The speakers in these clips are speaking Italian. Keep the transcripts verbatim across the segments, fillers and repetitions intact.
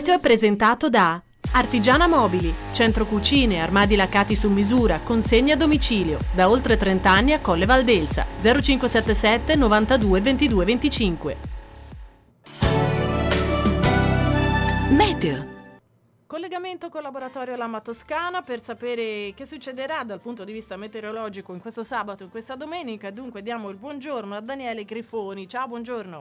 meteo è presentato da Artigiana Mobili, centro cucine, armadi laccati su misura, consegna a domicilio, da oltre trenta anni a Colle Valdelsa, zero cinque sette sette novantadue ventidue venticinque. Meteo. Collegamento con Laboratorio Lama Toscana per sapere che succederà dal punto di vista meteorologico in questo sabato e in questa domenica. Dunque diamo il buongiorno a Daniele Grifoni. Ciao, buongiorno.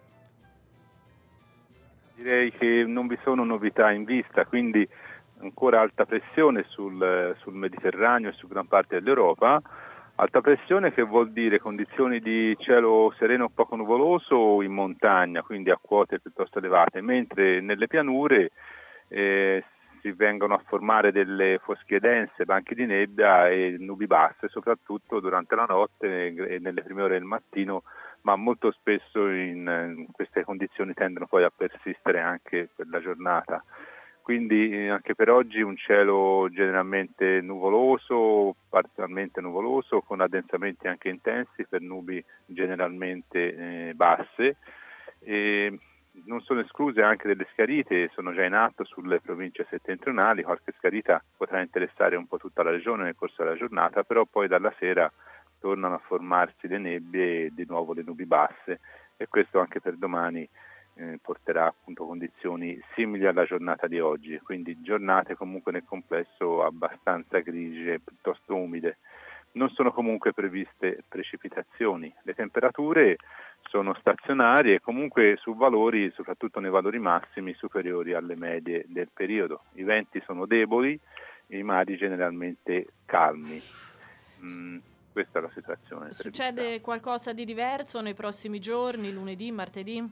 Direi che non vi sono novità in vista, quindi ancora alta pressione sul, sul Mediterraneo e su gran parte dell'Europa. Alta pressione che vuol dire condizioni di cielo sereno poco nuvoloso in montagna, quindi a quote piuttosto elevate, mentre nelle pianure eh, si vengono a formare delle foschie dense, banchi di nebbia e nubi basse, soprattutto durante la notte e nelle prime ore del mattino, ma molto spesso in, in queste condizioni tendono poi a persistere anche per la giornata. Quindi eh, anche per oggi un cielo generalmente nuvoloso, parzialmente nuvoloso, con addensamenti anche intensi per nubi generalmente eh, basse. E non sono escluse anche delle schiarite, sono già in atto sulle province settentrionali, qualche schiarita potrà interessare un po' tutta la regione nel corso della giornata, però poi dalla sera tornano a formarsi le nebbie e di nuovo le nubi basse, e questo anche per domani eh, porterà appunto condizioni simili alla giornata di oggi, quindi giornate comunque nel complesso abbastanza grigie, piuttosto umide. Non sono comunque previste precipitazioni, le temperature sono stazionarie comunque su valori, soprattutto nei valori massimi, superiori alle medie del periodo. I venti sono deboli, i mari generalmente calmi. Mm, questa è la situazione. Succede qualcosa di diverso nei prossimi giorni, lunedì, martedì?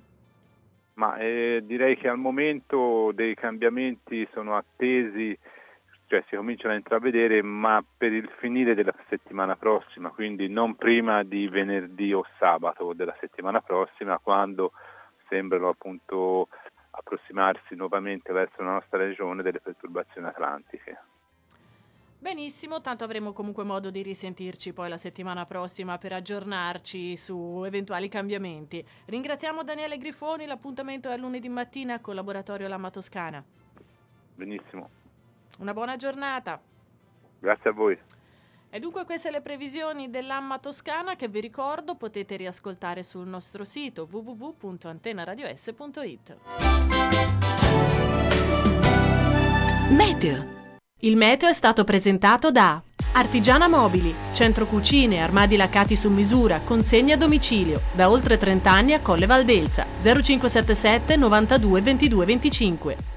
Ma eh, direi che al momento dei cambiamenti sono attesi, cioè si cominciano a intravedere, ma per il finire della settimana prossima, quindi non prima di venerdì o sabato della settimana prossima, quando sembrano appunto approssimarsi nuovamente verso la nostra regione delle perturbazioni atlantiche. Benissimo, tanto avremo comunque modo di risentirci poi la settimana prossima per aggiornarci su eventuali cambiamenti. Ringraziamo Daniele Grifoni, l'appuntamento è lunedì mattina con Laboratorio Lama Toscana. Benissimo. Una buona giornata. Grazie a voi. E dunque queste le previsioni dell'Amma Toscana che vi ricordo potete riascoltare sul nostro sito w w w punto antena radio s punto i t. Meteo. Il meteo è stato presentato da Artigiana Mobili, centro cucine, armadi laccati su misura, consegna a domicilio, da oltre trenta anni a Colle Valdelsa, zero cinque sette sette novantadue ventidue venticinque.